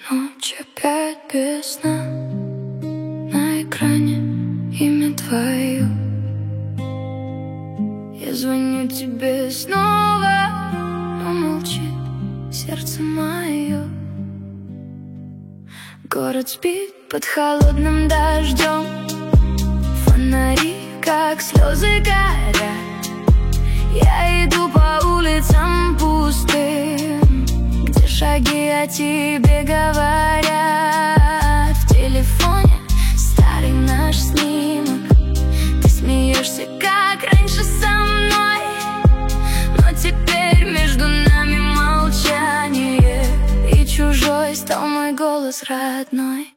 Ночь опять без сна, на экране имя твое. Я звоню тебе снова, но молчит сердце мое. Город спит под холодным дождем, фонари, как слезы, горят. Я иду по улицам пустым, где шаги о тебе говорят. В телефоне старый наш снимок, ты смеешься, как раньше со мной, но теперь между нами молчание, и чужой стал мой голос родной.